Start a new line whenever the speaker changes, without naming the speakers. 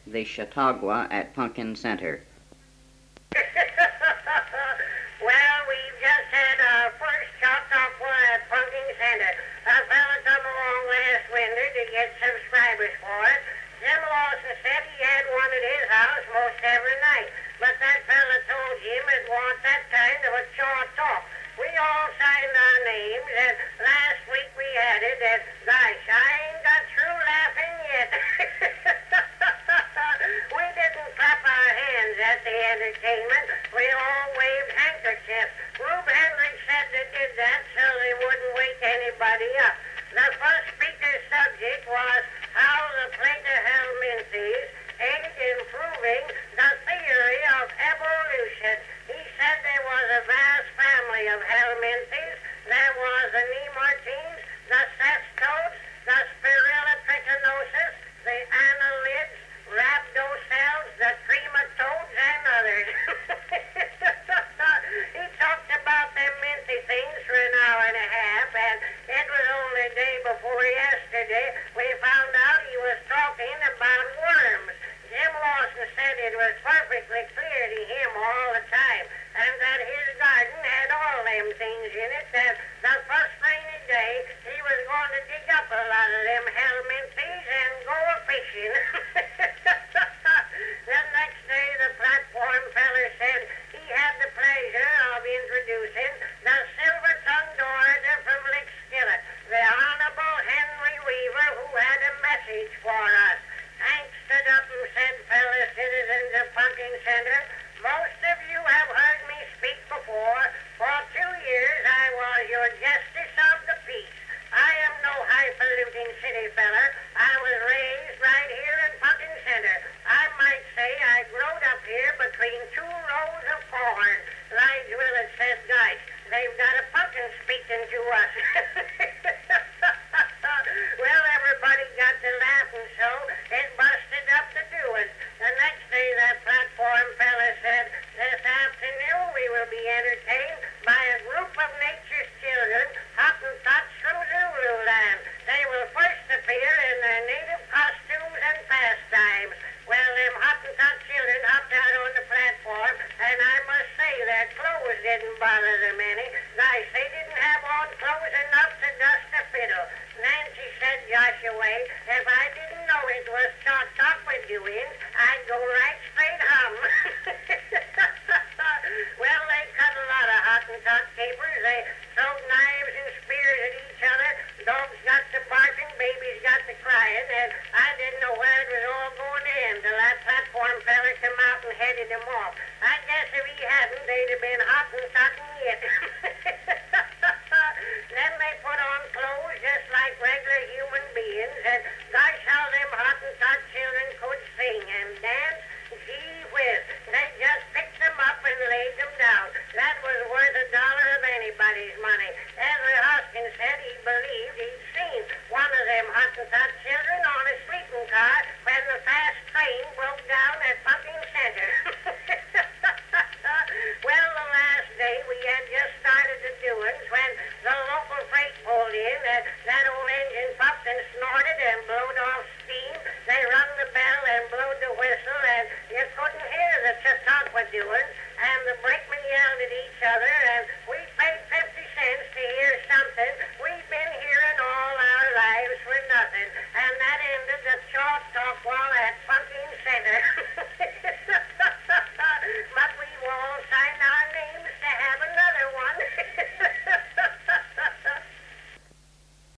the Chautauqua at Pumpkin Center.
Well, we've just had our first Chautauqua at Pumpkin Center. A fella come along last winter to get subscribers for it. Jim Lawson said he had one at his house most every night. But that fella told Jim it wasn't that kind of a chaw talk. We all signed our names, and last week we had it, and gosh, I ain't got through laughing yet. We didn't clap our hands at the entertainment. We all waved handkerchiefs. Rube Hendricks said they did that so they wouldn't wake anybody up. The first speaker's subject was how the Plato-Helminthes aid in proving the theory of evolution. He said there was a vast family of helminthes. There was the Nemartines, the cestodes, the Spirilla trichinosis, the annelids, rhabdocells, the trematodes, and others. He talked about them minty things for an hour and a half, and it was only the day before yesterday we found out he was talking about worms. Jim Lawson said it was perfectly clear to him all the time, and that his garden had all them things in it, that the first rainy day he was going to dig up a lot of them helminthes and go a-fishing. The next day the platform feller said he had the pleasure of introducing the silver-tongued orator from Lickskillet, the Honorable Henry Weaver, who had a message for us. Hank stood up and said, fellow citizens of Pumpkin Center, most of you have heard me speak before. For 2 years I was your justice of the peace. I am no highfalutin city feller. I was raised right here in Pumpkin Center. I might say I growed up here between 2 rows of corn. Lige Willett said, guys, they've got a pumpkin speaking to us. Well, everybody got to laughing so it busted up the doings. The next day that platform fella said, this afternoon we will be entertained by a group of nature's children, Hottentots from Zululand. They will first appear in their native costumes and pastimes. Well, them Hottentot children hopped out on the platform, and I must say their clothes didn't bother them any. Guys, they didn't have on clothes enough to dust a fiddle. Nancy said, Joshua, if I didn't know it was Chautauqua doings, I'd go right straight home. Well, they cut a lot of Hottentot capers. They throwed knives and spears at each other. Dogs got to barking, babies got to crying, and I didn't know where it was all going to end till that platform fella come out and headed them off. I guess if he hadn't, they'd have been Hottentotting yet. Then they put on clothes just like regular human beings, and gosh, how them Hottentot children could sing and dance. Gee whiz, they just picked them up and laid them down. That was worth $1 of anybody's money. Ezra Hoskins said he believed he'd seen one of them Hottentot children on a sleeping car when the fast train broke down at Pumpkin Center. Well, the last day we had just started the doings when the local freight pulled in. That old engine puffed and snorted and blowed off steam. They rung the bell and blowed the whistle, and you couldn't hear the Chautauqua doings.